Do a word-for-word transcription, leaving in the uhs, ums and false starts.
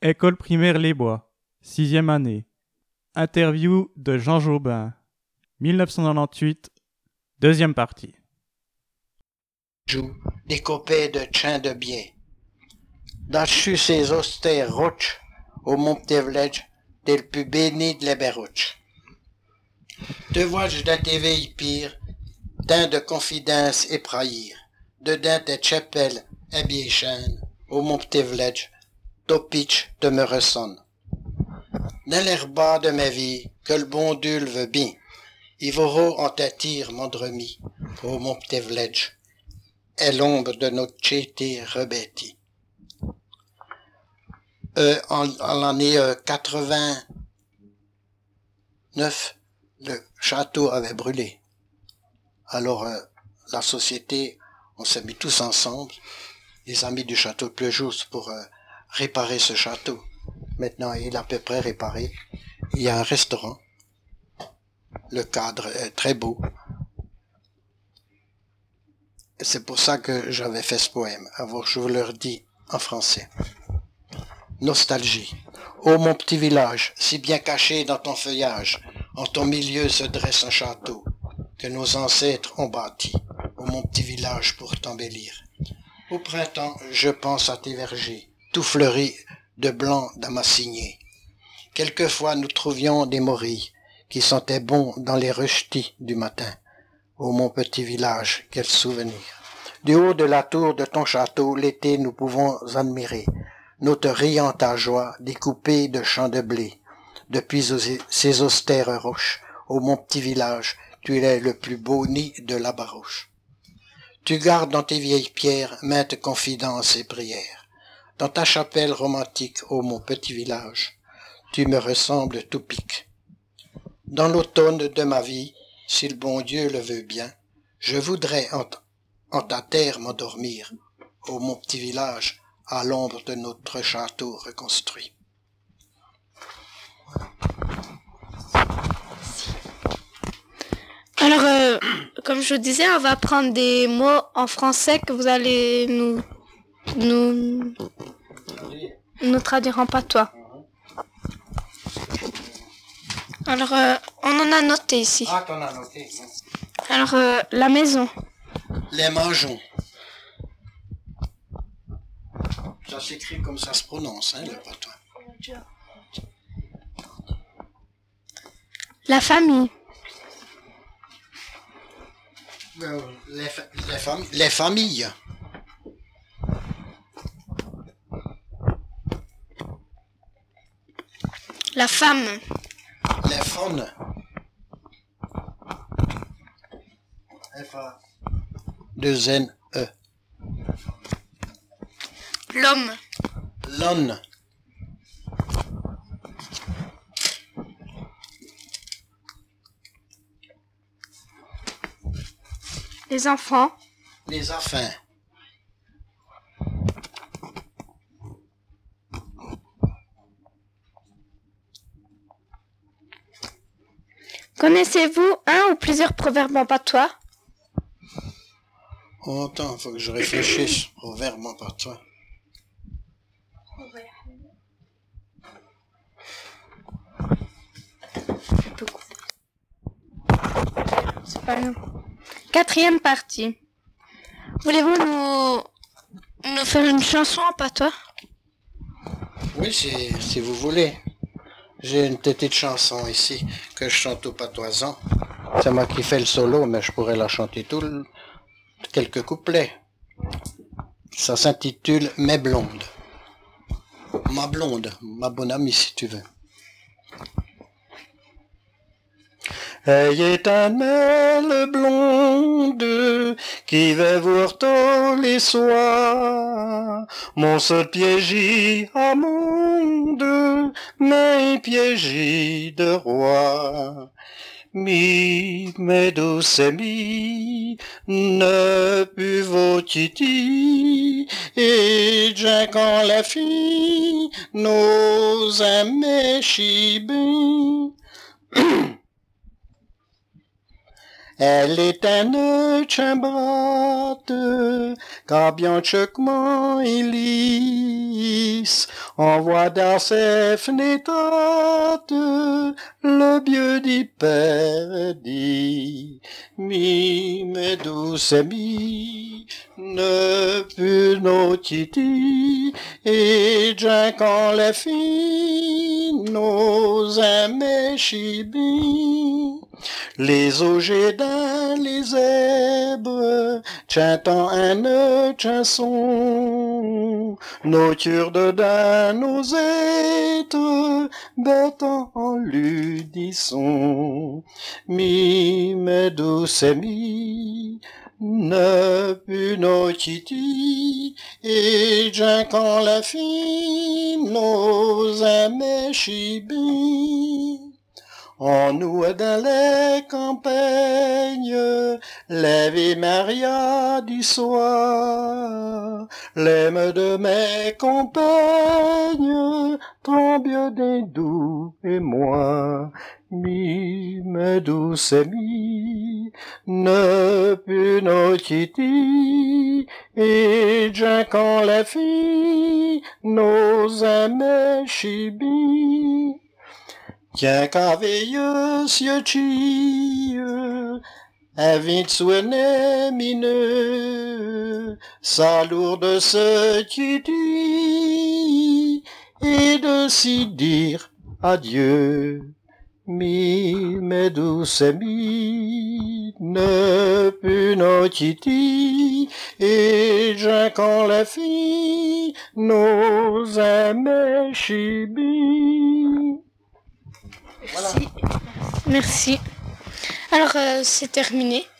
École primaire Les Bois, sixième année. Interview de Jean Jobin, mille neuf cent quatre-vingt-dix-huit, deuxième partie. Joue des copains de chien de biais. Dans-dessus ces austères roches, au mont Ptevledge, t'es le plus béni de l'Eberouch. Te vois-je dans tes veilles pires, d'un de confidence et praïr, dedans tes chapelles, habillées chênes, au mont Ptevledge, Topitch te me ressonne. Dans l'air bas de ma vie, que le bon Dieu le veut bien, Ivoro en t'attire, mon dremi, au mont Ptevledge, est l'ombre de notre chété rebêtie. Euh, en, en l'année euh, quatre-vingt-neuf, le château avait brûlé. Alors, euh, la société, on s'est mis tous ensemble, les amis du château de Plejous, pour euh, réparer ce château. Maintenant, il est à peu près réparé. Il y a un restaurant. Le cadre est très beau. C'est pour ça que j'avais fait ce poème. Alors, je vous le redis en français. Nostalgie. Ô mon petit village, si bien caché dans ton feuillage, en ton milieu se dresse un château que nos ancêtres ont bâti. Ô mon petit village pour t'embellir. Au printemps, je pense à tes vergers, tout fleuris de blanc damassigné. Quelquefois, nous trouvions des morilles qui sentaient bon dans les rejetis du matin. Ô mon petit village, quel souvenir. Du haut de la tour de ton château, l'été, nous pouvons admirer notre riante à joie découpée de champs de blé. Depuis ces austères roches, ô mon petit village, tu es le plus beau nid de la barouche. Tu gardes dans tes vieilles pierres maintes confidences et prières. Dans ta chapelle romantique, ô mon petit village, tu me ressembles tout pique. Dans l'automne de ma vie, si le bon Dieu le veut bien, je voudrais en, t- en ta terre m'endormir, ô mon petit village, à l'ombre de notre château reconstruit. Alors, euh, comme je vous disais, on va prendre des mots en français que vous allez nous nous, nous traduire en patois. Alors, euh, on en a noté ici. Ah, t'en as noté. Alors, euh, la maison. Les mangeons. Ça s'écrit comme ça se prononce, hein, le patois. La famille. Euh, les, fa- les, fami- les familles. La femme. Les faunes. F A deux N E. L'homme. L'on. Les enfants. Les affins. Connaissez-vous un ou plusieurs proverbes en patois? Oh, attends, faut que je réfléchisse au verbe en patois. C'est pas grave. Quatrième partie. Voulez-vous nous, nous faire une chanson en patois? Oui, si, si vous voulez. J'ai une petite chanson ici que je chante au patoisan. C'est moi qui fais le solo, mais je pourrais la chanter tout le... quelques couplets. Ça s'intitule « Mes blondes ». Ma blonde, ma bonne amie si tu veux. Elle est un elle blonde qui va voir tous les soirs. Mon seul piégis à monde, mais piégis de roi. Mi, mes douces amies, ne buvons titi, et déjà quand la fille, nos amis chibés. Elle est un chambrate, car bien choquement il lisse, on voit dans ses fenêtres le vieux dit perdu. Mi, mes douces amies, ne plus nos titi, et déjà quand les filles, nos amis chibis, les augers dans les herbes, chantant un chanson, nos turdes dans nos êtres, bêtant en ludisson. Mi, mes douces amies, ne plus nos titi, et déjà quand la fille, nos amis chibis. On nous dans les campagnes, l'Ave Maria du soir, l'aime de mes compagnes, tremble des doux et moi. Mi, mes douces amies, ne plus nos titi, et déjà quand la fille, nos amis chibis. Tiens qu'aveilleux ci, invite souene mineux, sa lourde se titi, et de s'y dire adieu. Mi, mes douces amies, ne plus nos titi, et déjà quand la fille, nos amis chibis. Merci. Merci. Alors, euh, c'est terminé.